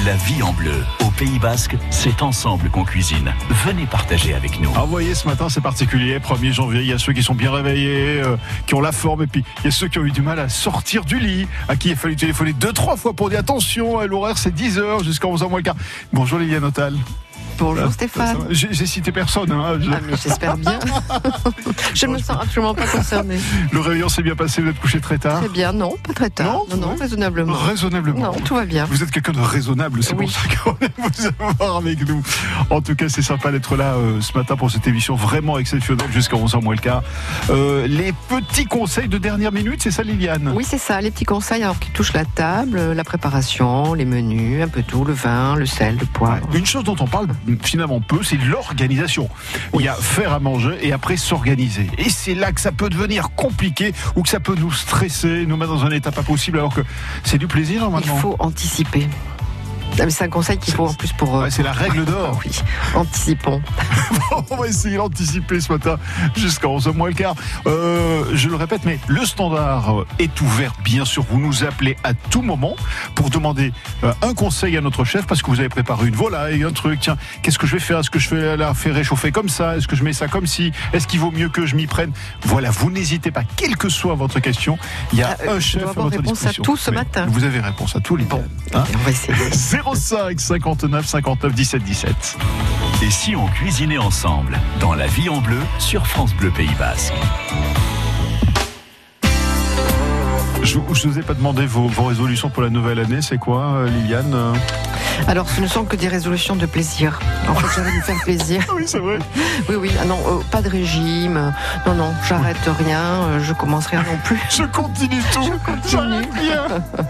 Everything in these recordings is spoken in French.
La vie en bleu. Au Pays Basque, c'est ensemble qu'on cuisine. Venez partager avec nous. Ah, vous voyez, ce matin, c'est particulier. 1er janvier, il y a ceux qui sont bien réveillés, qui ont la forme, et puis il y a ceux qui ont eu du mal à sortir du lit, à qui il a fallu téléphoner 2-3 fois pour dire attention, l'horaire c'est 10h jusqu'à 11h moins le quart. Bonjour Liliane Otal. Bonjour Stéphane. J'ai cité personne. Hein. Mais j'espère bien. Je ne me sens absolument pas concernée. Le réveillon s'est bien passé, vous êtes couché très tard? Très bien, non, pas très tard. Non, raisonnablement. Raisonnablement. Non, tout va bien. Vous êtes quelqu'un de raisonnable, c'est pour ça qu'on aime vous avoir avec nous. En tout cas, c'est sympa d'être là ce matin pour cette émission vraiment exceptionnelle jusqu'à 11h moins le quart. Les petits conseils de dernière minute, c'est ça Liliane? Oui, c'est ça, les petits conseils alors, qui touchent la table, la préparation, les menus, un peu tout, le vin, le sel, le poivre. Une chose dont on parle finalement peu, c'est l'organisation. Il y a faire à manger et après s'organiser. Et c'est là que ça peut devenir compliqué ou que ça peut nous stresser, nous mettre dans un état pas possible alors que c'est du plaisir normalement. Il faut anticiper. C'est un conseil qu'il faut en plus pour... Ouais, c'est la règle d'or. Oui, anticipons. On va essayer d'anticiper ce matin jusqu'à 11h moins le quart. Je le répète, mais le standard est ouvert, bien sûr. Vous nous appelez à tout moment pour demander un conseil à notre chef parce que vous avez préparé une volaille, un truc. Tiens, qu'est-ce que je vais faire? Est-ce que je vais la faire réchauffer comme ça? Est-ce que je mets ça comme ci? Est-ce qu'il vaut mieux que je m'y prenne? Voilà, vous n'hésitez pas, quelle que soit votre question. Il y a un chef à votre disposition. À tout ce matin. Vous avez réponse à tout, les bon, on va essayer. 05 59 59 17 17. Et si on cuisinait ensemble dans La vie en bleu sur France Bleu Pays Basque? Je vous ai pas demandé vos résolutions pour la nouvelle année, c'est quoi Liliane? Alors ce ne sont que des résolutions de plaisir. En fait j'aimerais me faire plaisir. Oui c'est vrai. Oui, ah non, pas de régime, non, j'arrête rien, je commence rien non plus. Je continue tout. J'arrête rien.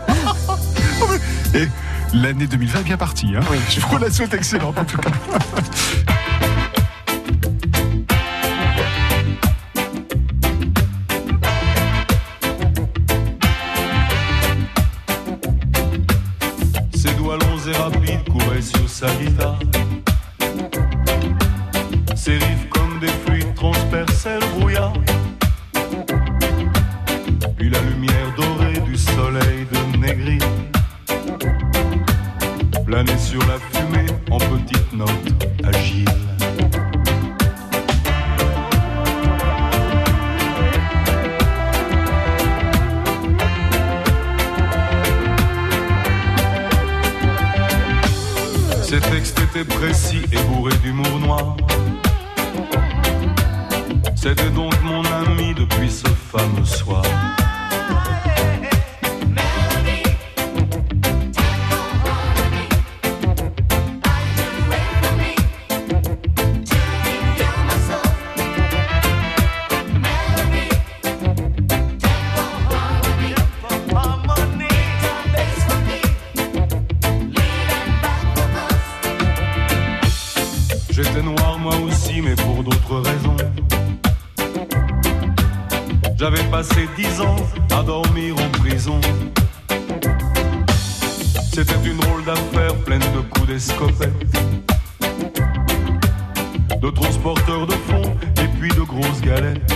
Et l'année 2020 est bien partie. Hein. Oui, je vous la souhaite excellente en tout cas. Ses doigts longs et rapides couraient sur sa guitare. Ses riffs comme des fluides transperçaient le brouillard. Puis la lumière dorée du soleil de Négri planait sur la fumée en petites notes agiles. Ses textes étaient précis et bourrés d'humour noir. C'était donc mon ami depuis ce fameux soir. J'étais noir moi aussi, mais pour d'autres raisons. J'avais passé 10 ans à dormir en prison. C'était une drôle d'affaire pleine de coups d'escopette, de transporteurs de fonds et puis de grosses galettes.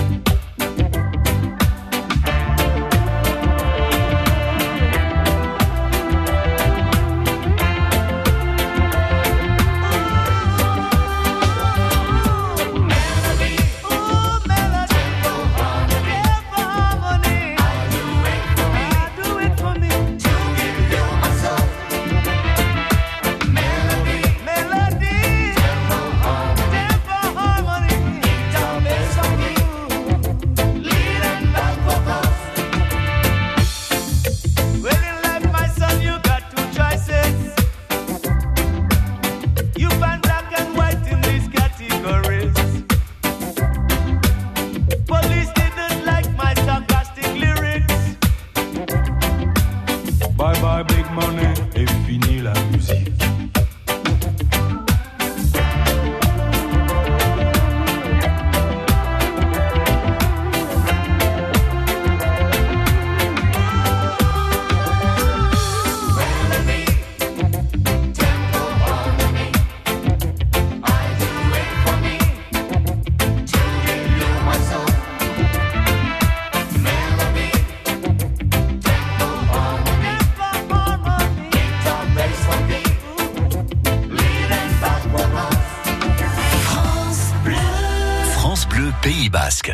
Basque.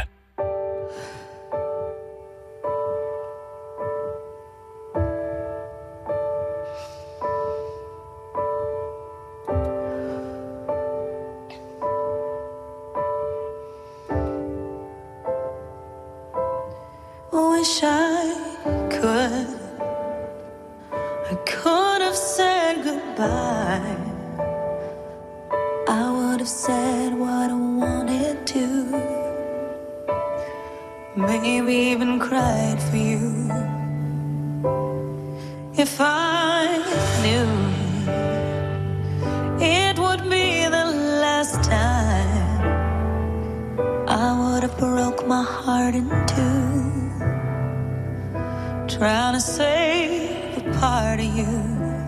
Wish I could have said goodbye. I would have said what I wanted to. Maybe even cried for you. If I knew it would be the last time, I would have broke my heart in two. Trying to save a part of you.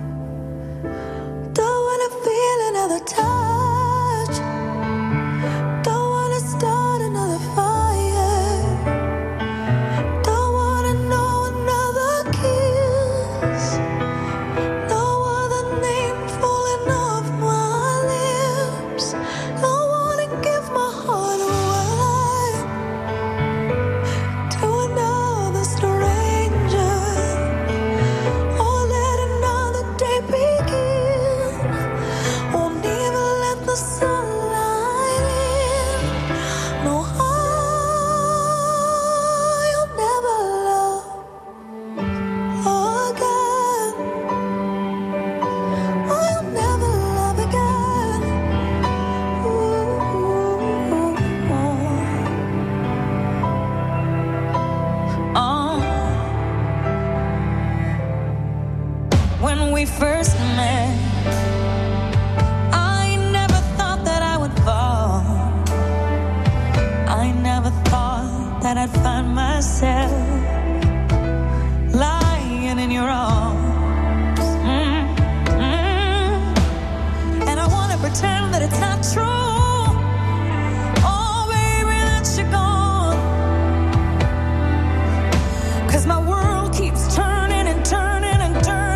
Don't wanna feel another touch. Don't wanna start another fire. Don't wanna know another kiss. No other name falling off my lips. Don't wanna give my heart away to another stranger. When we first met, I never thought that I would fall. I never thought that I'd find myself lying in your arms. And I wanna pretend that it's not true. Oh, baby, that you're gone. 'Cause my world keeps turning and turning and turning.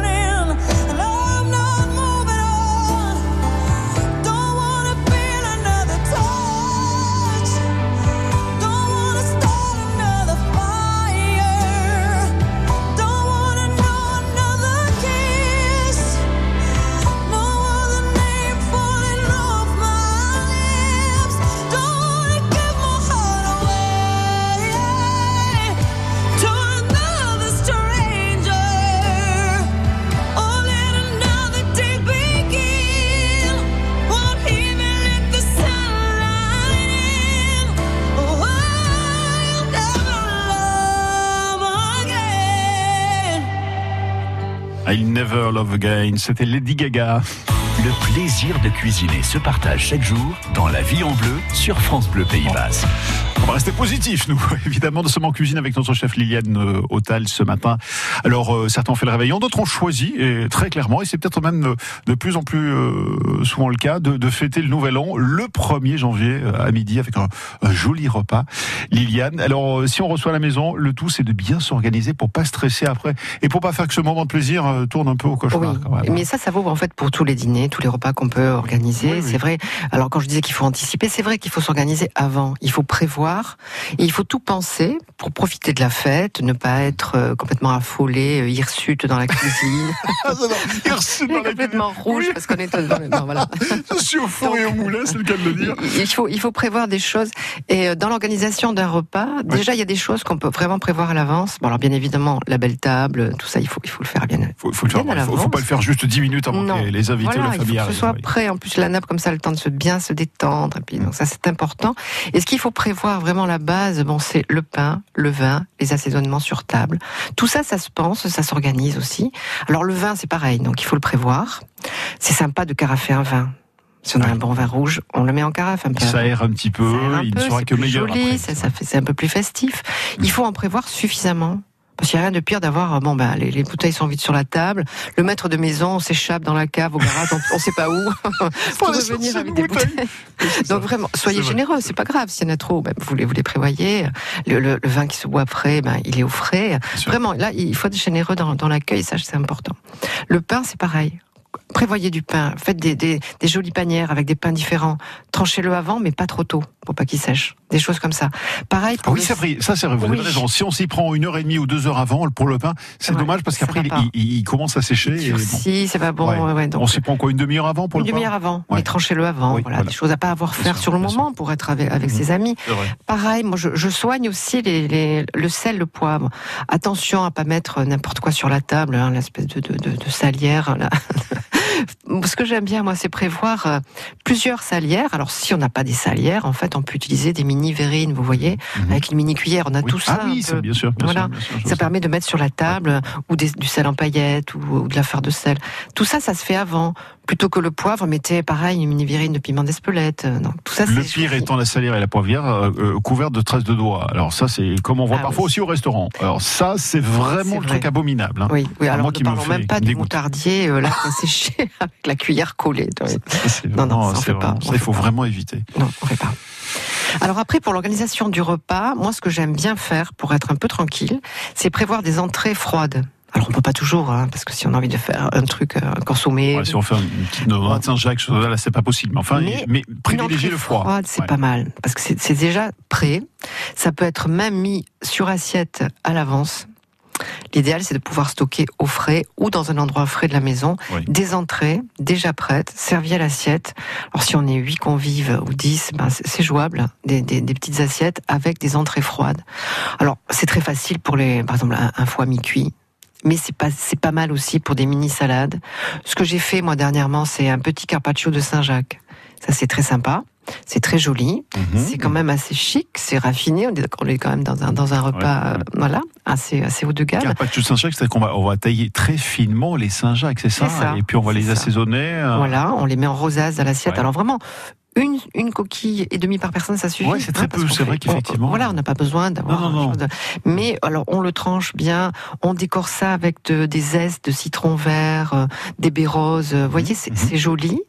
I'll Never Love Again, c'était Lady Gaga. Le plaisir de cuisiner se partage chaque jour dans La Vie en Bleu sur France Bleu Pays Basque. On va rester positif, nous. Évidemment, nous sommes en cuisine avec notre chef Liliane Autal ce matin. Alors, certains ont fait le réveillon, d'autres ont choisi, et très clairement, et c'est peut-être même de plus en plus souvent le cas, de fêter le Nouvel An le 1er janvier à midi avec un joli repas. Liliane, alors si on reçoit à la maison, le tout c'est de bien s'organiser pour pas stresser après et pour pas faire que ce moment de plaisir tourne un peu au cauchemar. Oui, quand même. mais ça vaut en fait pour tous les dîners, tous les repas qu'on peut organiser. Oui, c'est vrai. Alors quand je disais qu'il faut anticiper, c'est vrai qu'il faut s'organiser avant. Il faut prévoir et il faut tout penser pour profiter de la fête, ne pas être complètement affolé, hirsute dans la cuisine. Hirsute dans la cuisine. Complètement rouge parce qu'on est non, voilà. Je suis au four et au moulin, c'est le cas de le dire. Il faut prévoir des choses et dans l'organisation d'un repas, déjà il y a des choses qu'on peut vraiment prévoir à l'avance. Bon alors bien évidemment la belle table, tout ça il faut le faire bien. Faut pas le faire juste 10 minutes avant que les invités ou la famille arrivent. Il faut que ce soit prêt. En plus la nappe comme ça, le temps de bien se détendre. Et puis donc ça c'est important. Et ce qu'il faut prévoir vraiment la base, c'est le pain, le vin, les assaisonnements sur table. Tout ça, ça se pense, ça s'organise aussi. Alors le vin c'est pareil, donc il faut le prévoir. C'est sympa de carafer un vin. Si on a un bon vin rouge, on le met en carafe un peu. Ça aère un petit peu, il ne sera que meilleur. Joli, c'est un peu plus festif. Il faut en prévoir suffisamment. Parce qu'il n'y a rien de pire d'avoir, les bouteilles sont vite sur la table, le maître de maison s'échappe dans la cave, au garage, on ne sait pas où, pour revenir avec des bouteilles. Donc vraiment, soyez généreux, c'est pas grave, s'il y en a trop, vous les prévoyez. Le vin qui se boit après, il est au frais. Vraiment, là, il faut être généreux dans l'accueil, ça c'est important. Le pain, c'est pareil. prévoyez du pain, faites des jolies panières avec des pains différents. Tranchez-le avant, mais pas trop tôt, pour pas qu'il sèche. Des choses comme ça. Pareil pour oui, c'est vrai, ça c'est vrai, vous avez raison. Si on s'y prend 1h30 ou 2 heures avant pour le pain, c'est dommage parce qu'après il commence à sécher. Si, c'est pas bon. Donc, on s'y prend quoi, une demi-heure avant pour le pain ? Une demi-heure avant, mais tranchez-le avant. Voilà, des choses à pas avoir faire sur le moment pour être avec ses amis. Pareil, moi je soigne aussi le sel, le poivre. Attention à pas mettre n'importe quoi sur la table, hein, l'espèce de salière. Là. Ce que j'aime bien, moi, c'est prévoir plusieurs salières. Alors, si on n'a pas des salières, en fait, on peut utiliser des mini-verrines, vous voyez, avec une mini-cuillère. On a tout ça. Ah oui, c'est bien sûr. Voilà. Ça permet de mettre sur la table ou du sel en paillettes ou de la farde de sel. Tout ça, ça se fait avant. Plutôt que le poivre, mettez pareil une mini-verrine de piment d'Espelette. Donc, tout ça, le pire étant la salière et la poivrière couvertes de traces de doigts. Alors ça, c'est comme on voit parfois aussi au restaurant. Alors ça, c'est vraiment le truc abominable. Hein. Oui, alors moi, ne parlons même pas du moutardier là séché avec la cuillère collée. Non, ça fait pas. Ça, il faut vraiment éviter. Non, on fait pas. Alors après, pour l'organisation du repas, moi, ce que j'aime bien faire pour être un peu tranquille, c'est prévoir des entrées froides. Alors on peut pas toujours, hein, parce que si on a envie de faire un truc consommé, si on fait une petite noix de Saint-Jacques, là c'est pas possible. Mais enfin, mais privilégier le froid. Froide, c'est pas mal, parce que c'est déjà prêt. Ça peut être même mis sur assiette à l'avance. L'idéal, c'est de pouvoir stocker au frais ou dans un endroit frais de la maison des entrées déjà prêtes, servies à l'assiette. Alors si on est 8 convives ou 10, c'est jouable, des petites assiettes avec des entrées froides. Alors c'est très facile pour par exemple un foie mi-cuit. Mais c'est pas mal aussi pour des mini-salades. Ce que j'ai fait, moi, dernièrement, c'est un petit carpaccio de Saint-Jacques. Ça, c'est très sympa. C'est très joli. C'est quand même assez chic. C'est raffiné. On est quand même dans un repas, assez haut de gamme. Carpaccio de Saint-Jacques, c'est qu'on va tailler très finement les Saint-Jacques, c'est ça. Et puis on va les assaisonner. Voilà, on les met en rosace à l'assiette. Alors vraiment, une coquille et demie par personne, ça suffit. Oui, c'est très peu, c'est vrai qu'effectivement. On n'a pas besoin d'avoir Mais alors, on le tranche bien, on décore ça avec des zestes de citron vert, des baies roses. Vous voyez, c'est joli,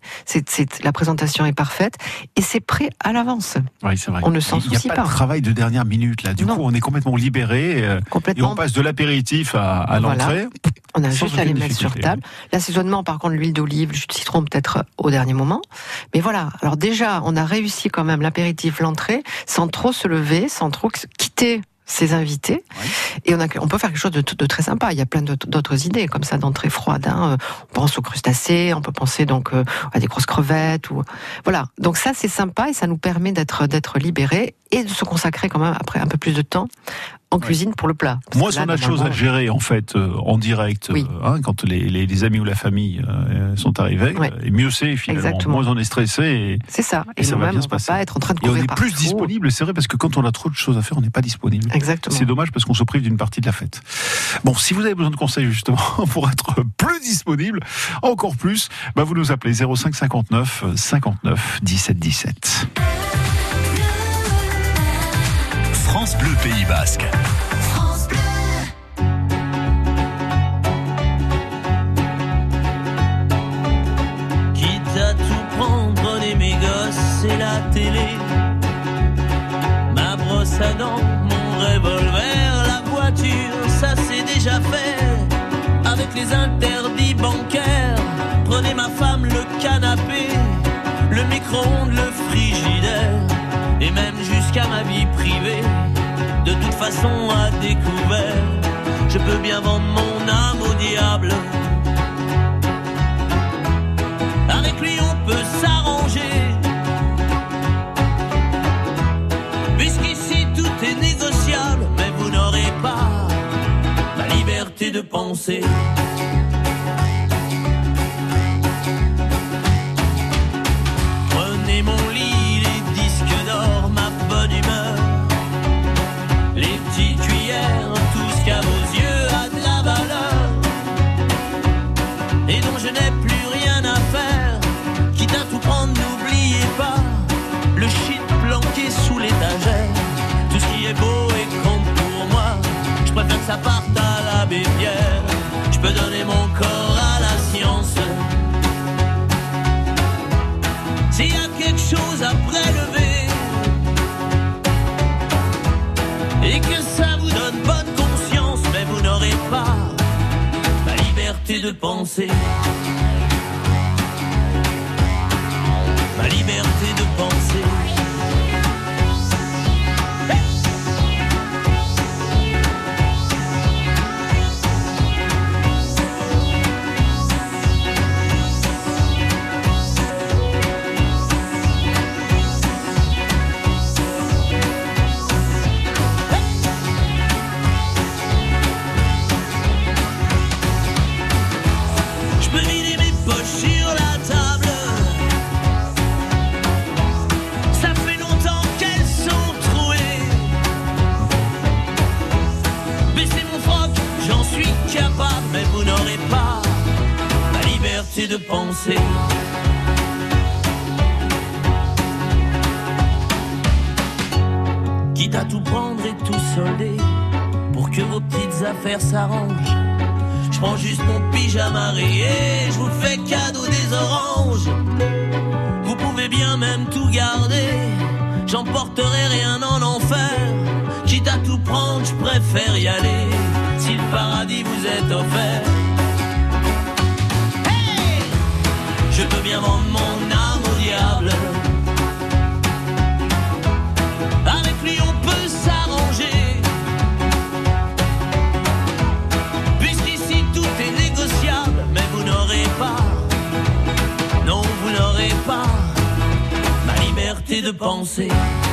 la présentation est parfaite, et c'est prêt à l'avance. Oui, c'est vrai. On ne s'en soucie pas. Il n'y a pas de travail de dernière minute, là. Du coup, on est complètement libéré, et on passe de l'apéritif à l'entrée. On a juste à les mettre sur table. L'assaisonnement, par contre, l'huile d'olive, le jus de citron, peut-être au dernier moment. Mais voilà. Alors déjà, on a réussi quand même l'apéritif, l'entrée, sans trop se lever, sans trop quitter ses invités. Et on peut faire quelque chose de très sympa. Il y a plein d'autres idées comme ça d'entrée froide. Hein. On pense aux crustacés, on peut penser donc à des grosses crevettes. Voilà. Donc ça, c'est sympa et ça nous permet d'être libérés et de se consacrer quand même après un peu plus de temps en cuisine pour le plat. Moi, si on a de choses à gérer, en fait, en direct, quand les amis ou la famille sont arrivés, et mieux c'est, finalement. Exactement. Moins on est stressé. C'est ça. Et ça va bien se passer. Pas être en train de courir et on est plus disponible, c'est vrai, parce que quand on a trop de choses à faire, on n'est pas disponible. Exactement. C'est dommage parce qu'on se prive d'une partie de la fête. Bon, si vous avez besoin de conseils, justement, pour être plus disponible, encore plus, vous nous appelez 05 59 59 17 17. France Bleu Pays Basque. France Bleu. Quitte à tout prendre, prenez mes gosses et la télé, ma brosse à dents, mon revolver, la voiture, ça c'est déjà fait. Avec les interdits bancaires, prenez ma femme, le canapé, le micro-ondes, le frigidaire, et même jusqu'à ma vie privée. De toute façon à découvert, je peux bien vendre mon âme au diable. Avec lui on peut s'arranger, puisqu'ici tout est négociable. Mais vous n'aurez pas la liberté de penser. Prenez mon lit, les disques d'or, ma bonne humeur, les petites cuillères, tout ce qu'à vos yeux a de la valeur et dont je n'ai plus rien à faire. Quitte à tout prendre, n'oubliez pas le shit planqué sous l'étagère. Tout ce qui est beau et compte pour moi, je préfère que ça parte à l'abbé Pierre. Je peux donner mon corps à la science. S'il y a quelque chose à prélever et que ça vous donne bonne conscience, mais vous n'aurez pas la liberté de penser. sur la table. Ça fait longtemps qu'elles sont trouées. Baissez mon froc, j'en suis capable, mais vous n'aurez pas la liberté de penser. Quitte à tout prendre et tout solder, pour que vos petites affaires s'arrangent, je prends juste mon pyjama rayé, je vous fais cadeau des oranges. Vous pouvez bien même tout garder, j'emporterai rien en enfer. Quitte à tout prendre, je préfère y aller, si le paradis vous est offert. Hey, je peux bien vendre mon âme au diable. Avec lui on peut s'arranger, puisqu'ici tout est négociable. Mais vous n'aurez pas, non vous n'aurez pas ma liberté de penser.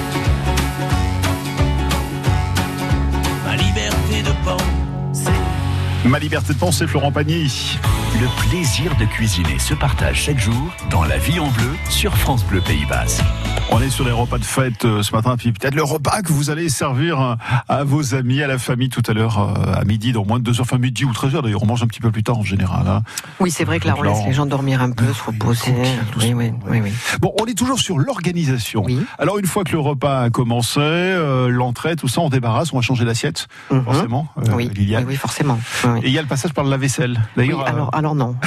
Ma liberté de penser. Ma liberté de penser, Florent Pagny. Le plaisir de cuisiner se partage chaque jour dans La Vie en Bleu sur France Bleu Pays Basque. On est sur les repas de fête ce matin, puis peut-être le repas que vous allez servir à vos amis, à la famille tout à l'heure à midi, dans moins de 2h, enfin midi ou 13h. D'ailleurs, on mange un petit peu plus tard en général. Hein. Oui, c'est vrai que là, on laisse les gens dormir un peu, se reposer. Oui. Bon, on est toujours sur l'organisation. Oui. Alors, une fois que le repas a commencé, l'entrée, tout ça, on débarrasse, on va changer l'assiette, forcément, oui. Liliane. Oui, forcément. Oui. Et il y a le passage par le lave-vaisselle. D'ailleurs, oui, alors non.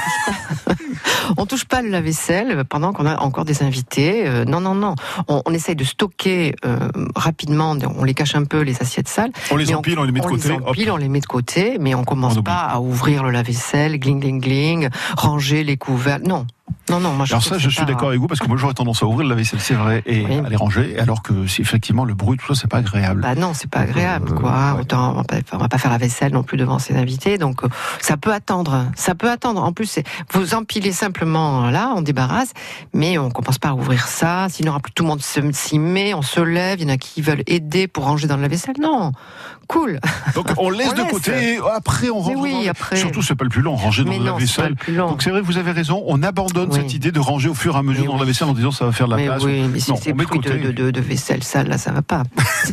On touche pas le lave-vaisselle pendant qu'on a encore des invités. Non. On essaye de stocker rapidement. On les cache un peu, les assiettes sales. On les empile, on les met de côté. On les met de côté, mais on commence pas à ouvrir le lave-vaisselle, gling, ranger les couverts. Non. Moi, alors ça, je suis d'accord avec vous, parce que moi j'aurais tendance à ouvrir le lave-vaisselle, c'est vrai, et à les ranger, alors que si effectivement le bruit, tout ça, c'est pas agréable. Bah non, c'est pas agréable, quoi. Ouais. Autant, on va pas faire la vaisselle non plus devant ses invités, donc ça peut attendre. En plus, vous empilez simplement là, on débarrasse, mais on commence pas à ouvrir ça. Sinon, tout le monde s'y met, on se lève. Il y en a qui veulent aider pour ranger dans le lave-vaisselle. Non, cool. Donc on laisse de côté, et après on range. Oui, après. Surtout, c'est pas le plus long, ranger dans le lave-vaisselle. Donc c'est vrai, vous avez raison, on abandonne cette idée de ranger au fur et à mesure dans la vaisselle en disant ça va faire de la place. Oui, mais si c'est plus de vaisselle sale, là, ça va pas.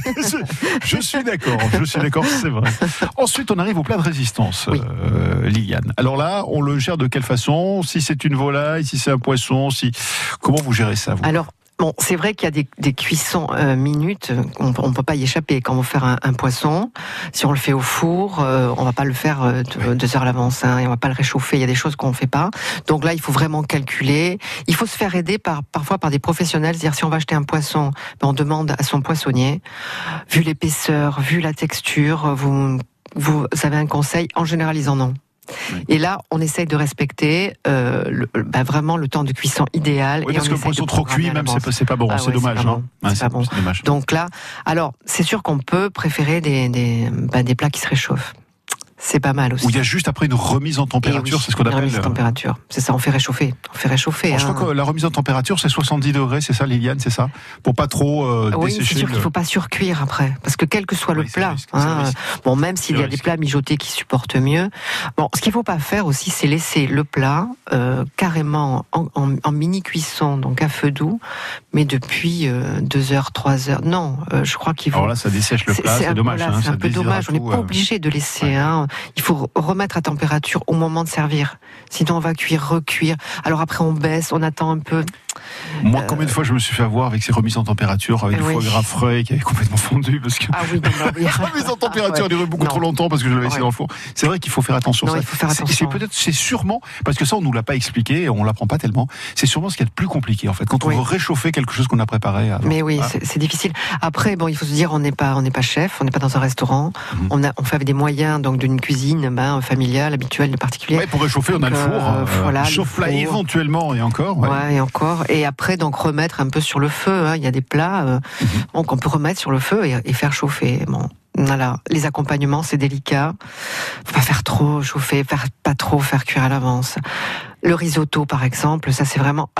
je suis d'accord, c'est vrai. Ensuite, on arrive au plat de résistance, Liliane. Alors là, on le gère de quelle façon? Si c'est une volaille, si c'est un poisson, comment vous gérez ça, vous? Alors, bon, c'est vrai qu'il y a des cuissons minutes, on peut pas y échapper. Quand on veut faire un poisson, si on le fait au four, on va pas le faire 2 heures à l'avance, et on va pas le réchauffer. Il y a des choses qu'on fait pas. Donc là, il faut vraiment calculer. Il faut se faire aider parfois par des professionnels. C'est-à-dire, si on va acheter un poisson, on demande à son poissonnier, vu l'épaisseur, vu la texture, vous avez un conseil. En général, ils en ont. Et là, on essaye de respecter vraiment le temps de cuisson idéal. Oui, parce que le poisson trop cuit, même, c'est pas bon. C'est dommage. C'est pas bon. Dommage. Donc là, alors, c'est sûr qu'on peut préférer des plats qui se réchauffent. C'est pas mal aussi. Où il y a juste après une remise en température, c'est ce qu'on appelle. Une remise en température. C'est ça, on fait réchauffer. Alors, je crois que la remise en température, c'est 70 degrés, c'est ça, Liliane, c'est ça? Pour pas trop dessécher. C'est sûr qu'il faut pas surcuire après. Parce que quel que soit le plat, même s'il y a des plats mijotés qui supportent mieux. Bon, ce qu'il faut pas faire aussi, c'est laisser le plat carrément en mini cuisson, donc à feu doux, mais depuis 2 heures, 3 heures. Non, je crois qu'il faut. Alors là, ça dessèche le plat, c'est dommage. C'est un peu dommage. On n'est pas obligé de laisser. Il faut remettre à température au moment de servir. Sinon, on va recuire. Alors après, on baisse, on attend un peu. Moi, combien de fois je me suis fait avoir avec ces remises en température, avec du foie gras frais qui avait complètement fondu, parce que la remise en température a duré beaucoup trop longtemps parce que je l'avais laissé dans le four. C'est vrai qu'il faut faire attention. Il faut faire attention. C'est sûrement, parce que ça on nous l'a pas expliqué et on l'apprend pas tellement, c'est sûrement ce qui est le plus compliqué en fait, quand on veut réchauffer quelque chose qu'on a préparé. Mais oui, c'est difficile. Après, il faut se dire, on n'est pas chef, on n'est pas dans un restaurant, on fait avec des moyens, donc d'une cuisine familiale, habituelle, particulière. Ouais, pour réchauffer, on a le four, chauffe-plat éventuellement et encore. Et encore. Et après, donc remettre un peu sur le feu. Il y a des plats qu'on peut remettre sur le feu et faire chauffer. Bon, voilà. Les accompagnements, c'est délicat. Faut pas faire trop chauffer, pas trop faire cuire à l'avance. Le risotto, par exemple, ça c'est vraiment. Alors,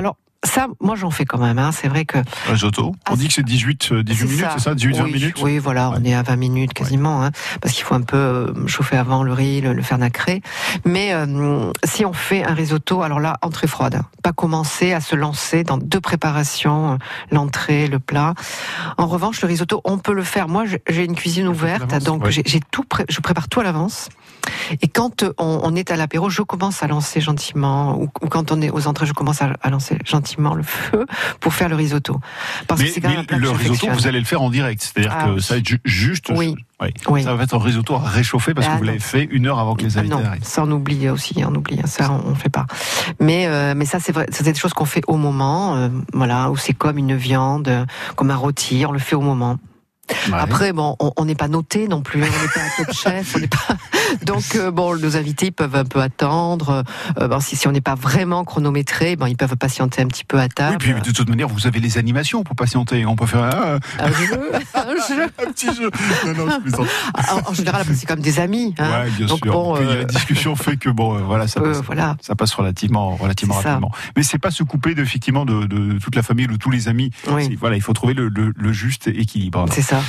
ça, moi j'en fais quand même. C'est vrai que risotto. On dit que c'est 18 minutes, c'est ça, 18-20 minutes. Oui, voilà, on est à 20 minutes quasiment, parce qu'il faut un peu chauffer avant le riz, le faire nacrer. Mais si on fait un risotto, alors là, entrée froide, pas commencer à se lancer dans 2 préparations, l'entrée, le plat. En revanche, le risotto, on peut le faire. Moi, j'ai une cuisine ouverte, donc j'ai tout, je prépare tout à l'avance. Et quand on est à l'apéro, je commence à lancer gentiment, ou quand on est aux entrées, je commence à lancer gentiment le feu pour faire le risotto. Parce que c'est quand même un plat le risotto, vous allez le faire en direct, c'est-à-dire que ça va être juste. Oui. Ça va être un risotto à réchauffer parce que vous l'avez fait 1 heure avant que les invités arrivent. Ça on oublie aussi, ça on fait pas. Mais ça c'est vrai, c'est des choses qu'on fait au moment, voilà, où c'est comme une viande, comme un rôti, on le fait au moment. Ouais. Après, bon, on n'est pas noté non plus, on n'est pas un top chef, on n'est pas. Donc, nos invités ils peuvent un peu attendre. Si on n'est pas vraiment chronométré, ils peuvent patienter un petit peu à table. Oui, puis de toute manière, vous avez les animations pour patienter. On peut faire un jeu, un petit jeu. Non, je plaisante. En général, c'est comme des amis. Ouais, bien sûr. Bon, puis, la discussion fait que ça passe relativement rapidement. Mais c'est pas se couper effectivement de toute la famille, de tous les amis. Oui. Voilà, il faut trouver le juste équilibre. C'est ça.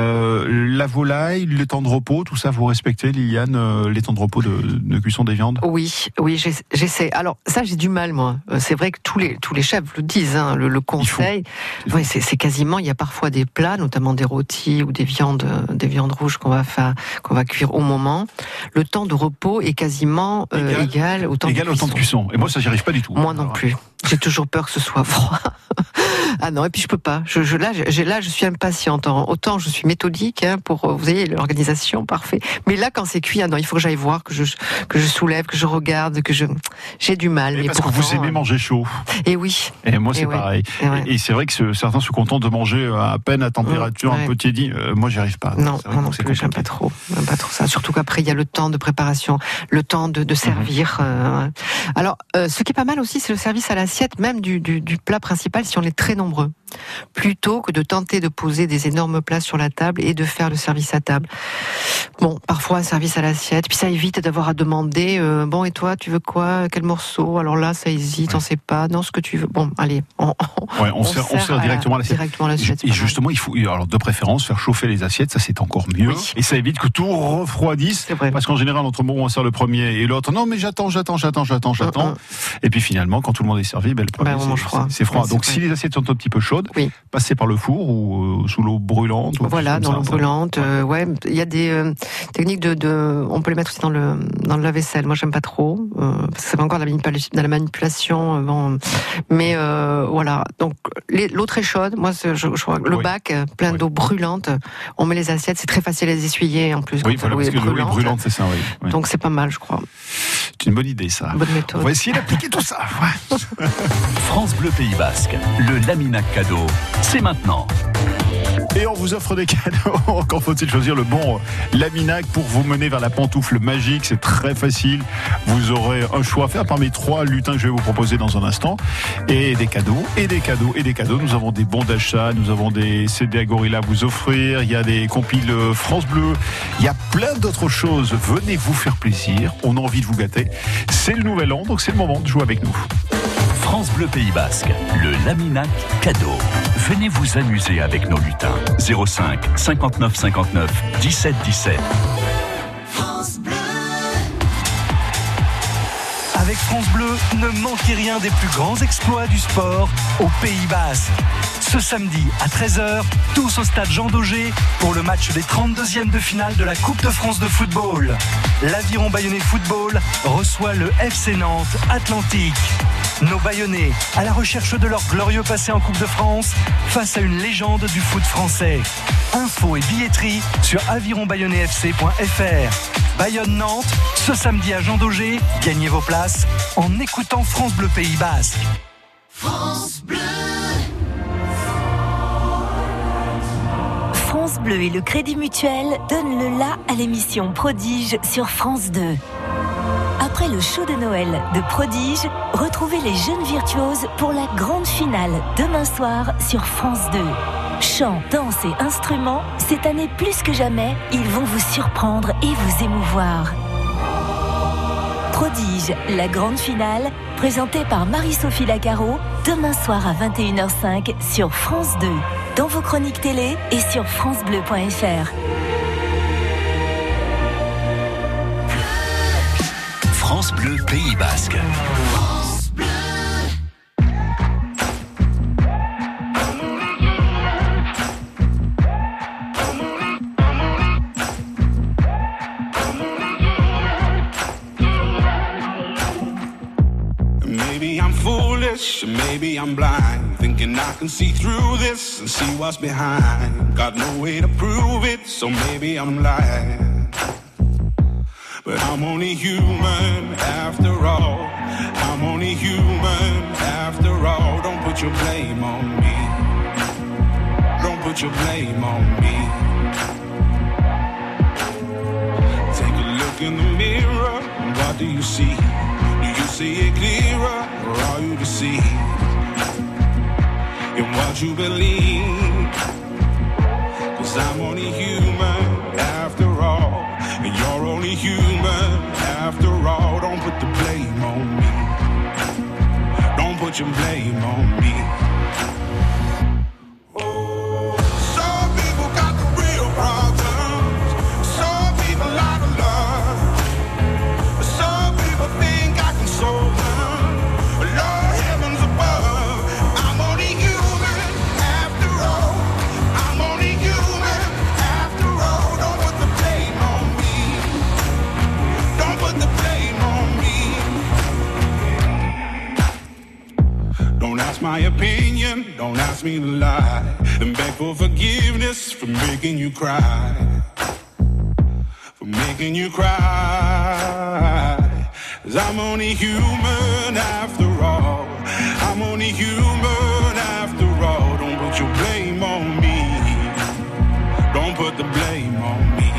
La volaille, le temps de repos, tout ça, vous respectez, Liliane, les temps de repos de cuisson des viandes? Oui, j'essaie. Alors ça, j'ai du mal, moi. C'est vrai que tous les chefs le disent, le conseil. Oui, c'est quasiment. Il y a parfois des plats, notamment des rôtis ou des viandes rouges qu'on va cuire au moment. Le temps de repos est quasiment égal au temps de cuisson. Et moi, ça, j'y arrive pas du tout. Moi non plus. J'ai toujours peur que ce soit froid. Ah non, et puis je peux pas. Là, je suis impatiente. Autant je suis méthodique pour, vous voyez, l'organisation, parfait. Mais là, quand c'est cuit, il faut que j'aille voir, que je soulève, que je regarde, j'ai du mal. Parce que vous aimez manger chaud. Et oui. Et moi, c'est pareil. Et c'est vrai que certains se contentent de manger à peine à température un peu tiédie. Moi, j'y arrive pas. Non, non plus, j'aime pas trop ça. Surtout qu'après, il y a le temps de préparation, le temps de servir. Alors, ce qui est pas mal aussi, c'est le service à l'assiette, même du plat principal, si on est très nombreux. Plutôt que de tenter de poser des énormes plats sur la table et de faire le service à table. Bon, parfois un service à l'assiette, puis ça évite d'avoir à demander et toi, tu veux quoi? Quel morceau? Alors là, ça hésite, on sait pas. Non, ce que tu veux. Bon, allez, on sert directement à l'assiette. Et justement, il faut, alors de préférence, faire chauffer les assiettes, ça c'est encore mieux. Oui. Et ça évite que tout refroidisse. Parce qu'en général, entre on sert le premier et l'autre, non mais j'attends. Et puis finalement, quand tout le monde est servi, le premier c'est froid. Donc si les assiettes sont un petit peu chaudes, passez par le four ou sous l'eau brûlante. Voilà, dans l'eau brûlante. Il y a des techniques on peut les mettre aussi dans le lave-vaisselle. Moi, j'aime pas trop. Parce que ça va encore dans la manipulation. Mais voilà. Donc l'eau très chaude. Moi, je crois le bac plein d'eau brûlante. On met les assiettes. C'est très facile à les essuyer en plus. Oui, voilà, parce que l'eau est brûlante, c'est ça. Oui. Donc c'est pas mal, je crois. C'est une bonne idée, ça. Bonne méthode. On va essayer d'appliquer tout ça. France Bleu Pays Basque, le Laminac cadeau, c'est maintenant. Et on vous offre des cadeaux. Encore faut-il choisir le bon Laminac pour vous mener vers la pantoufle magique. C'est très facile. Vous aurez un choix à faire parmi 3 lutins que je vais vous proposer dans un instant. Et des cadeaux, et des cadeaux, et des cadeaux. Nous avons des bons d'achat, nous avons des CD à Gorilla à vous offrir. Il y a des compiles France Bleu. Il y a plein d'autres choses. Venez vous faire plaisir. On a envie de vous gâter. C'est le nouvel an, donc c'est le moment de jouer avec nous. France Bleu Pays Basque, le Laminac cadeau. Venez vous amuser avec nos lutins. 05 59 59 17 17. France Bleu. Avec France Bleu, ne manquez rien des plus grands exploits du sport au Pays Basque. Ce samedi à 13h, tous au stade Jean Daugé pour le match des 32e de finale de la Coupe de France de football. L'Aviron Bayonnais Football reçoit le FC Nantes Atlantique. Nos Bayonnais, à la recherche de leur glorieux passé en Coupe de France, face à une légende du foot français. Infos et billetterie sur avironbayonnais-fc.fr. Bayonne-Nantes, ce samedi à Jean Daugé, gagnez vos places en écoutant France Bleu Pays Basque. France Bleu. France Bleu et le Crédit Mutuel donnent le la à l'émission Prodige sur France 2. Après le show de Noël de Prodige, retrouvez les jeunes virtuoses pour la grande finale demain soir sur France 2. Chant, danse et instruments, cette année plus que jamais, ils vont vous surprendre et vous émouvoir. Prodige, la grande finale, présentée par Marie-Sophie Lacaro, demain soir à 21h05 sur France 2, dans vos chroniques télé et sur francebleu.fr. France Bleu Pays Basque. Maybe I'm foolish, maybe I'm blind, thinking I can see through this and see what's behind. Got no way to prove it, so maybe I'm lying. But I'm only human after all. I'm only human after all. Don't put your blame on me. Don't put your blame on me. Take a look in the mirror. What do you see? Do you see it clearer, or are you deceived in what you believe? 'Cause I'm only human after all, and you're only human after all. Don't put the blame on me. Don't put your blame on me. Some people got the real problems. Some people out of love. Some people think I can solve them. Lord heavens above, I'm only human after all. I'm only human after all. Don't put the blame on me. Don't put the blame on me. Don't ask my opinion, don't ask me to lie, and beg for forgiveness for making you cry. For making you cry. 'Cause I'm only human after all. I'm only human after all. Don't put your blame on me. Don't put the blame on me.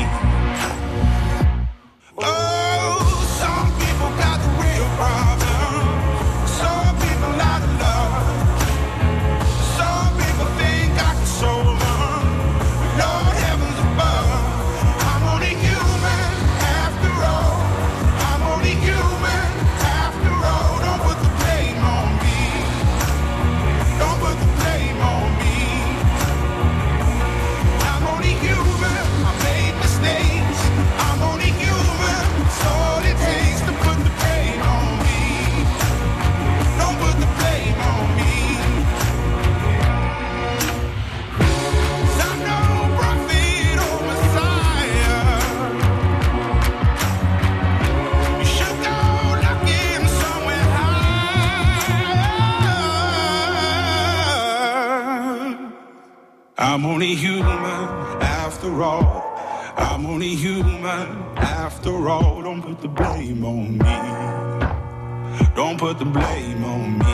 Oh, some people got the real problem. Some people out of love. Some people think I can solve them. Lord heavens above, I'm only human after all. I'm only human after all. Don't put the blame on me. Don't put the blame on me. I'm only human. I made mistakes. I'm only human. It's all it takes to put the blame on me. Don't put the blame on me. 'Cause I'm no prophet or Messiah. You should go looking somewhere high. I'm only human after all. I'm only human after all. Don't put the blame on me. Don't put the blame on me.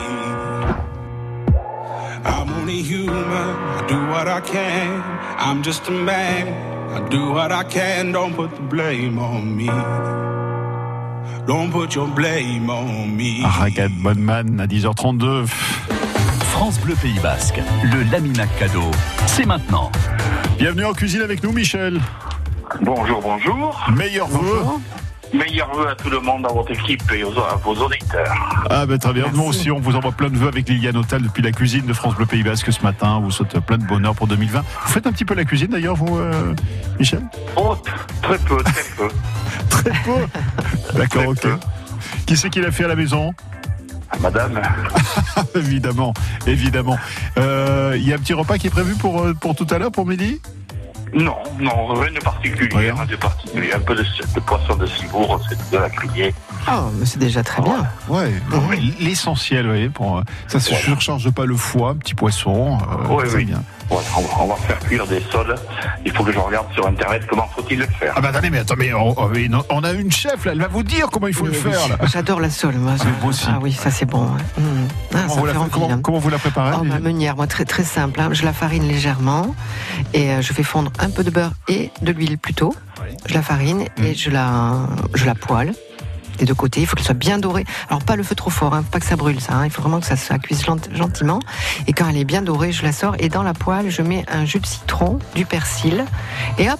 I'm only human. I do what I can. I'm just a man. I do what I can. Don't put the blame on me. Don't put your blame on me. Ragat Bonman à 10h32. France Bleu Pays Basque, le Laminac cadeau, c'est maintenant. Bienvenue en cuisine avec nous, Michel. Bonjour, bonjour. Meilleurs vœux. Meilleurs vœux à tout le monde, à votre équipe et à vos auditeurs. Ah ben très bien, nous aussi on vous envoie plein de vœux avec Liliane Autal depuis la cuisine de France Bleu Pays Basque ce matin. On vous souhaite plein de bonheur pour 2020. Vous faites un petit peu la cuisine d'ailleurs vous, Michel? Oh, très peu, très peu. Très peu. D'accord, Très ok. peu. Qui c'est qui l'a fait à la maison? Madame, Évidemment, évidemment. Il y a un petit repas qui est prévu pour tout à l'heure, pour midi? non, rien de particulier, Rien. rien de particulier. Un peu de poisson de ciboure, c'est de la criée. Oh, mais c'est déjà très bien. Ouais, l'essentiel, vous voyez, pour ça se surcharge pas le foie, un petit poisson, c'est bien. Ouais, on va faire cuire des sols. Il faut que je regarde sur internet comment faut-il le faire. Ah bah attendez, on a une chef là, elle va vous dire comment il faut le faire là. J'adore la sole, moi. Moi aussi. Ah oui, ça c'est bon. Ouais. Ça me fait envie, Comment vous la préparez? Ma meunière, moi très très simple. Je la farine légèrement et je fais fondre un peu de beurre et de l'huile plutôt. Je la farine et je la poêle des deux côtés. Il faut qu'elle soit bien dorée. Alors pas le feu trop fort, pas que ça brûle ça. Il faut vraiment que ça cuise gentiment. Et quand elle est bien dorée, je la sors et dans la poêle, je mets un jus de citron, du persil et hop,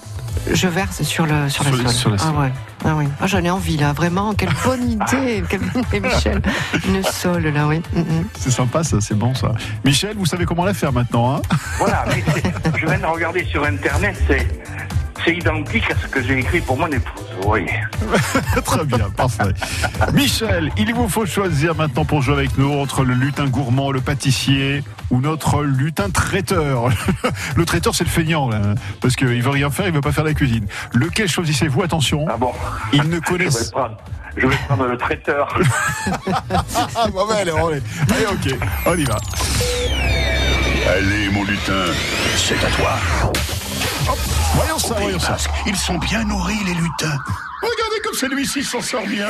Je verse sur la sole. Ah ouais. Ah oui. Ah, j'en ai envie là, vraiment. Quelle bonne idée, Michel. Une sole là, oui. C'est sympa ça, c'est bon ça. Michel, vous savez comment la faire maintenant, hein? Voilà, mais je viens de regarder sur Internet, c'est identique à ce que j'ai écrit pour mon épouse. Oui. Très bien, parfait. Michel, il vous faut choisir maintenant pour jouer avec nous entre le lutin gourmand, le pâtissier ou notre lutin traiteur. Le traiteur, c'est le feignant, là, parce qu'il veut rien faire, il veut pas faire la cuisine. Lequel choisissez-vous? Attention. Ah bon? Ils ne connaissent. Je vais prendre le traiteur. Ah bon, allez, ok, on y va. Allez, mon lutin, c'est à toi. Hop, voyons ça. Ils sont bien nourris, les lutins. Regardez comme celui-ci s'en sort bien.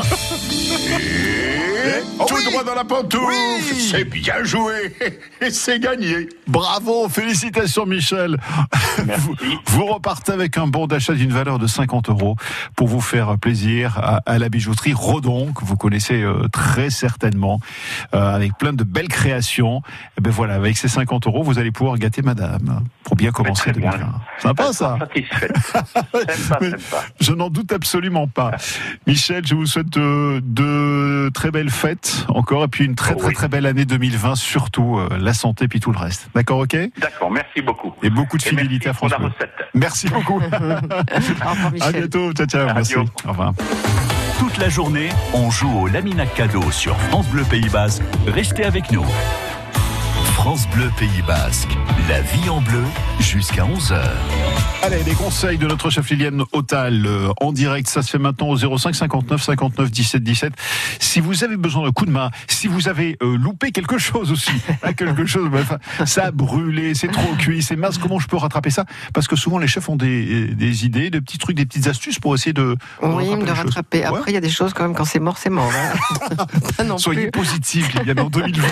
Tout droit dans la pantoufle. Oui. C'est bien joué. Et c'est gagné. Bravo, félicitations Michel. Merci. Vous repartez avec un bon d'achat d'une valeur de 50 € pour vous faire plaisir à la bijouterie Rodon, que vous connaissez très certainement, avec plein de belles créations. Et ben voilà, avec ces 50 €, vous allez pouvoir gâter madame pour bien commencer 2020. Sympa ça. Satisfait. Sympa. Je n'en doute absolument pas. Michel, je vous souhaite de très belles fêtes encore et puis une très belle année 2020, surtout la santé puis tout le reste. D'accord, ok? D'accord, merci beaucoup. Et beaucoup de fidélité à France Bleu. Merci beaucoup. À bientôt, ciao, merci. Au revoir. Toute la journée, on joue au laminat cadeau sur France Bleu Pays Basque. Restez avec nous. France Bleu Pays Basque, la vie en bleu jusqu'à 11h. Allez, les conseils de notre chef Liliane Autal en direct, ça se fait maintenant au 05 59 59 17 17. Si vous avez besoin d'un coup de main, si vous avez loupé quelque chose aussi, ça a brûlé, c'est trop cuit, c'est mince, comment je peux rattraper ça? Parce que souvent les chefs ont des idées, des petits trucs, des petites astuces pour essayer de rattraper. Après, il y a des choses quand même, quand c'est mort, c'est mort. Pas non Soyez positifs, Liliane, en 2020.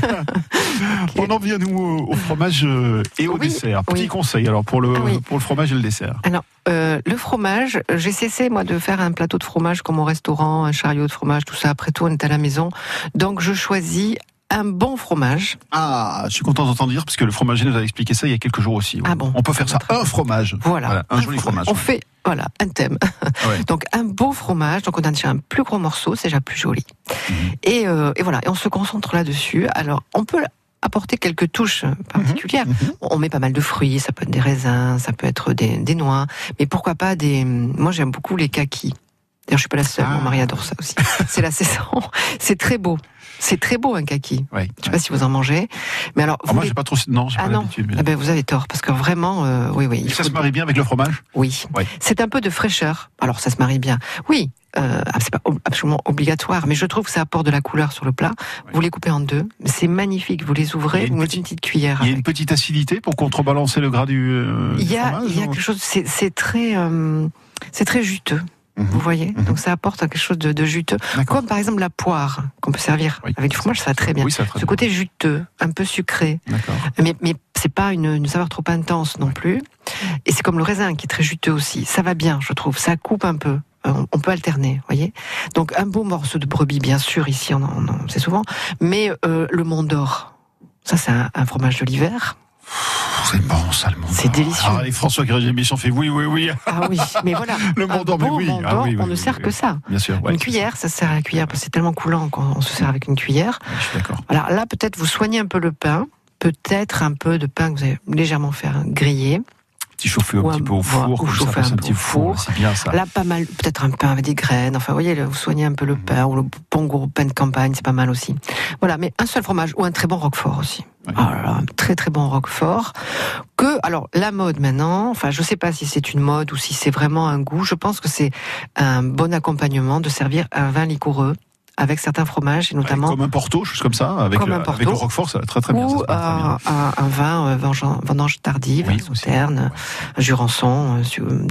On en vient, nous, au fromage et au dessert. Petit conseil, alors, pour le fromage et le dessert. Alors, le fromage, j'ai cessé, moi, de faire un plateau de fromage comme au restaurant, un chariot de fromage, tout ça. Après tout, on est à la maison. Donc, je choisis un bon fromage. Ah, je suis content d'entendre dire, parce que le fromager nous a expliqué ça il y a quelques jours aussi. Ouais. Ah bon? On peut faire ça, un fromage. Voilà, un joli fromage. On fait, un thème. Ouais. Donc, un beau fromage. Donc, on a déjà un plus gros morceau, c'est déjà plus joli. Et voilà, et on se concentre là-dessus. Alors, on peut apporter quelques touches particulières. On met pas mal de fruits, ça peut être des raisins, ça peut être des noix, mais pourquoi pas moi j'aime beaucoup les kakis. D'ailleurs je suis pas la seule, mon mari adore ça aussi. C'est la saison, c'est très beau. C'est très beau un kaki. Ouais, je sais pas si vous en mangez, mais alors moi j'ai pas trop. Non, j'ai pas l'habitude. Ah ben vous avez tort parce que vraiment, oui. Ça se marie bien avec le fromage. Oui. C'est un peu de fraîcheur. Alors ça se marie bien. Oui. C'est pas absolument obligatoire, mais je trouve que ça apporte de la couleur sur le plat. Vous les coupez en deux, c'est magnifique. Vous les ouvrez, vous mettez une petite cuillère. Il y a une petite acidité pour contrebalancer le gras du fromage. Il y a quelque chose. C'est très juteux. Vous voyez, donc ça apporte quelque chose de juteux. Comme par exemple la poire qu'on peut servir avec du fromage, ça va très bien. Ce côté juteux, un peu sucré, mais c'est pas une saveur trop intense non plus. Et c'est comme le raisin qui est très juteux aussi. Ça va bien, je trouve. Ça coupe un peu. On peut alterner, voyez. Donc un beau morceau de brebis, bien sûr, ici on sait souvent. Mais le Mont d'Or, ça c'est un fromage de l'hiver. C'est bon, ça, le Mont d'Or. C'est délicieux. Et François Grégé-Michon fait oui. Ah oui, mais voilà. Le Mont d'Or, on ne sert que ça. Bien sûr. Une cuillère, ça sert à la cuillère, parce que c'est tellement coulant qu'on se sert avec une cuillère. Je suis d'accord. Alors là, peut-être vous soignez un peu le pain, peut-être un peu de pain que vous allez légèrement faire griller. Petit chauffé un petit peu au four, ou chauffer un petit four. C'est bien ça. Là, pas mal, peut-être un pain avec des graines. Enfin, vous voyez, vous soignez un peu le pain, ou le bon gros pain de campagne, c'est pas mal aussi. Voilà, mais un seul fromage, ou un très bon roquefort aussi. Oh là là, un très très bon roquefort. Alors, la mode maintenant, enfin, je sais pas si c'est une mode ou si c'est vraiment un goût, je pense que c'est un bon accompagnement de servir un vin liquoreux avec certains fromages, et notamment comme un Porto, chose comme ça, avec le roquefort, ça va très très bien. Ou un vin vendange tardive, Sauterne, Jurançon, doux.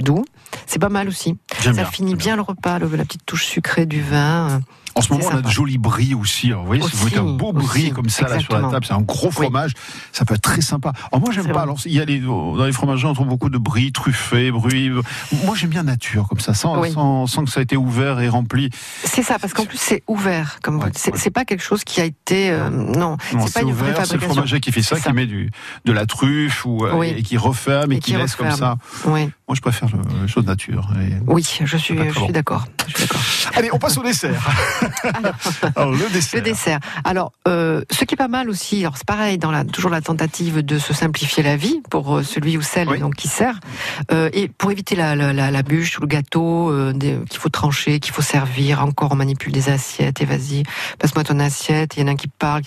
C'est pas mal aussi. J'aime Ça bien, finit j'aime bien le repas, la petite touche sucrée du vin. En ce moment, C'est on a de sympa. jolis bris aussi. Alors, vous voyez, si vous mettez un beau bris Aussi, comme ça là sur la exactement. table, c'est un gros fromage, ça peut être très sympa. Alors moi, j'aime C'est pas. vrai. Alors, il y a dans les fromageries, on trouve beaucoup de bris truffés, bris. Moi, j'aime bien nature comme ça, sans Oui. que ça ait été ouvert et rempli. C'est ça, parce qu'en plus c'est ouvert, comme Ouais, c'est pas quelque chose qui a été non, Non, c'est pas une vraie ouvert, c'est le fabrication. fromager qui fait ça, C'est qui met de la truffe Oui. et qui referme et Et qui qui laisse comme ça. referme. Oui, Moi, je préfère les choses nature. oui, je suis Pas très bon. d'accord. Allez, on passe au dessert. Alors, le dessert. Le dessert. Alors, ce qui est pas mal aussi, alors c'est pareil, toujours la tentative de se simplifier la vie pour celui ou celle Oui. donc qui sert, et pour éviter la bûche ou le gâteau qu'il faut trancher, qu'il faut servir. Encore, on manipule des assiettes et vas-y, passe-moi ton assiette. Il y en a un qui parle.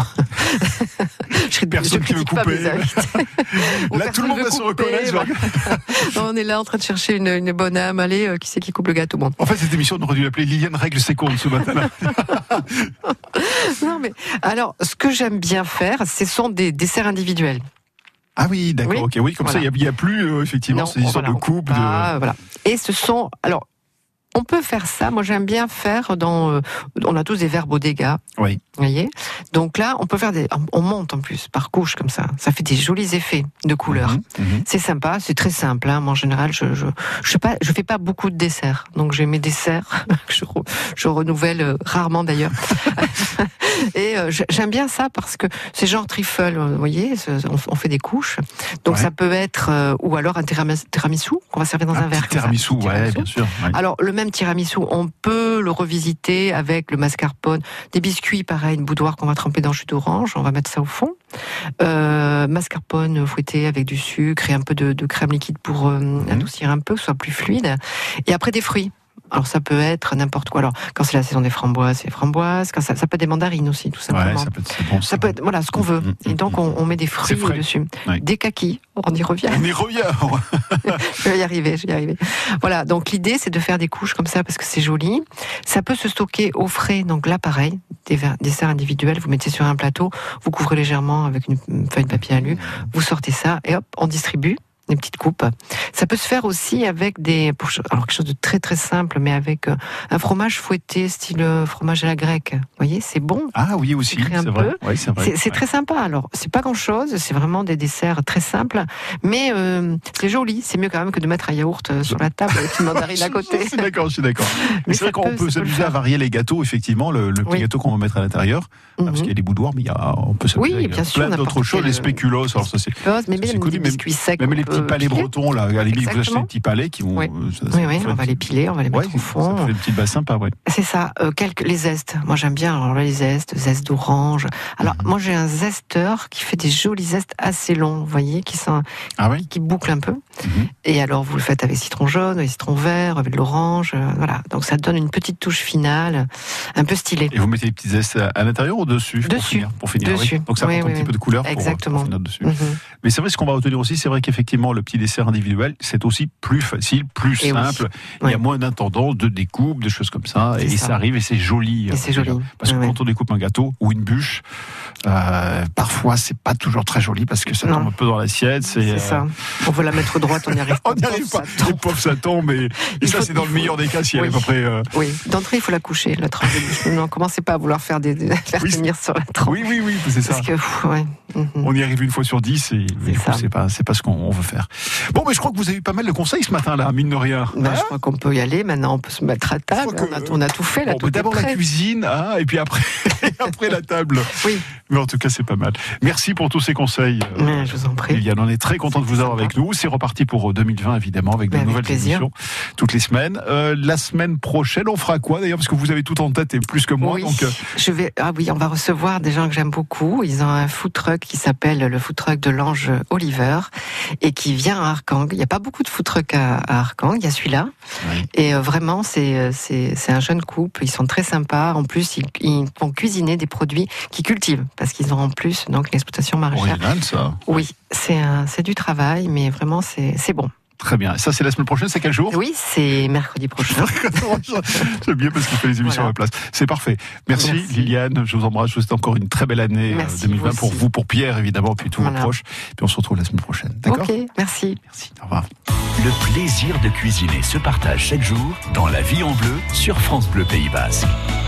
Personne qui veut couper. Là, tout le monde va se reconnaître. On est là en train de chercher une bonne âme. Allez, qui c'est qui coupe le gâteau? Bon. En fait, cette émission, on aurait dû l'appeler Liliane Règle ses comptes ce matin-là. Non, mais alors, ce que j'aime bien faire, ce sont des desserts individuels. Ah oui, d'accord, Oui. ok. Oui, comme Voilà. ça, il n'y a plus, effectivement, Non, ces histoires voilà, de coupe. Voilà. Et ce sont, alors, on peut faire ça. Moi, j'aime bien faire on a tous des verres Bodega. Oui. Vous voyez? Donc là, on peut faire on monte en plus par couche comme ça. Ça fait des jolis effets de couleurs. C'est sympa, c'est très simple. Moi, en général, je fais pas beaucoup de desserts. Donc j'ai mes desserts que je renouvelle rarement d'ailleurs. Et j'aime bien ça parce que c'est genre trifle. Vous voyez, on fait des couches. Donc ça peut être ou alors un tiramisu qu'on va servir dans un verre. Petit tiramisu, comme ça. ouais, bien sûr. Ouais. Alors le même tiramisu, on peut le revisiter avec le mascarpone, des biscuits pareil, une boudoir qu'on va tremper dans le jus d'orange, on va mettre ça au fond. Mascarpone fouetté avec du sucre et un peu de crème liquide pour adoucir un peu, que ce soit plus fluide. Et après des fruits. Alors ça peut être n'importe quoi. Alors quand c'est la saison des framboises, c'est framboises. Quand ça peut être des mandarines aussi, tout simplement. Ouais, ça peut être, c'est bon, ça peut être voilà ce qu'on veut. Et donc on met des fruits dessus, des kakis. On y revient. On y revient. Je vais y arriver. Voilà. Donc l'idée c'est de faire des couches comme ça parce que c'est joli. Ça peut se stocker au frais. Donc là pareil, des desserts individuels. Vous mettez sur un plateau, vous couvrez légèrement avec une feuille de papier alu. Vous sortez ça et hop, on distribue. Des petites coupes. Ça peut se faire aussi avec alors quelque chose de très très simple, mais avec un fromage fouetté, style fromage à la grecque. Vous voyez, c'est bon. Ah oui, aussi, c'est vrai. Oui, c'est vrai. C'est très sympa. Alors, c'est pas grand chose, c'est vraiment des desserts très simples, mais c'est joli. C'est mieux quand même que de mettre un yaourt sur la table avec une mandarine à côté. Je suis d'accord. Mais c'est vrai qu'on peut s'amuser à varier les gâteaux, effectivement, le petit gâteau qu'on va mettre à l'intérieur, parce qu'il y a des boudoirs, mais on peut s'amuser avec plein d'autres choses, les spéculoos, alors ça c'est mais même des biscuits secs. Même les petits palais bretons, là, à la limite, vous achetez des petits palais qui vont. Oui, on va les piler, on va les mettre au fond. Ça fait des petits bassins, pas vrai. C'est ça. Les zestes. Moi, j'aime bien. Alors là, les zestes d'orange. Alors, moi, j'ai un zesteur qui fait des jolis zestes assez longs, vous voyez, qui bouclent un peu. Et alors, vous le faites avec citron jaune, avec citron vert, avec de l'orange. Voilà. Donc, ça donne une petite touche finale, un peu stylée. Et vous mettez les petits zestes à l'intérieur ou dessus? Pour finir. Dessus. Oui. Donc, ça apporte un petit peu de couleur pour finir dessus. Mais c'est vrai, ce qu'on va retenir aussi, c'est vrai qu'effectivement, le petit dessert individuel, c'est aussi plus facile, plus simple. Il y a moins d'intendance, de découpe, de choses comme ça. Et ça arrive et c'est joli. Et c'est joli. Parce que quand on découpe un gâteau ou une bûche, parfois, c'est pas toujours très joli parce que ça tombe un peu dans l'assiette. C'est ça. On veut la mettre droite, on n'y arrive pas. On n'y arrive pas. Et pauvre, ça tombe. Et ça, c'est dans le meilleur des cas, si elle est à peu près. Oui, d'entrée, il faut la coucher, la tranche de bûche. Non, commencez pas à vouloir faire tenir sur la tranche. Oui, c'est ça. Parce que, on y arrive une fois sur 10 et du coup, c'est pas ce qu'on veut faire. Bon, mais je crois que vous avez eu pas mal de conseils ce matin-là, mine de rien. Je crois qu'on peut y aller. Maintenant, on peut se mettre à table. On a tout fait. Là, tout d'abord la cuisine, et puis après la table. Oui. Mais en tout cas, c'est pas mal. Merci pour tous ces conseils. Je vous en prie. Liliane, on est très content de vous avoir avec nous. C'est reparti pour 2020, évidemment, avec de nouvelles émissions toutes les semaines. La semaine prochaine, on fera quoi d'ailleurs? Parce que vous avez tout en tête et plus que moi. Oui, donc, on va recevoir des gens que j'aime beaucoup. Ils ont un food truck qui s'appelle le food truck de l'Ange Oliver et qui vient à Arkang. Il n'y a pas beaucoup de food trucks à Arkang. Il y a celui-là. Oui. Et vraiment, c'est un jeune couple. Ils sont très sympas. En plus, ils vont cuisiner des produits qu'ils cultivent parce qu'ils ont en plus donc une exploitation maraîchère. Original, ça. Oui, c'est du travail, mais vraiment, c'est bon. Très bien. Ça, c'est la semaine prochaine, c'est quel jour? Oui, c'est mercredi prochain. C'est bien parce qu'il fait les émissions à la place. C'est parfait. Merci Liliane, je vous embrasse. Je vous souhaite encore une très belle année 2020 pour vous, pour Pierre évidemment, puis tous vos proches. Puis on se retrouve la semaine prochaine. D'accord? Ok, merci. Merci, au revoir. Le plaisir de cuisiner se partage chaque jour dans La Vie en Bleu sur France Bleu Pays Basque.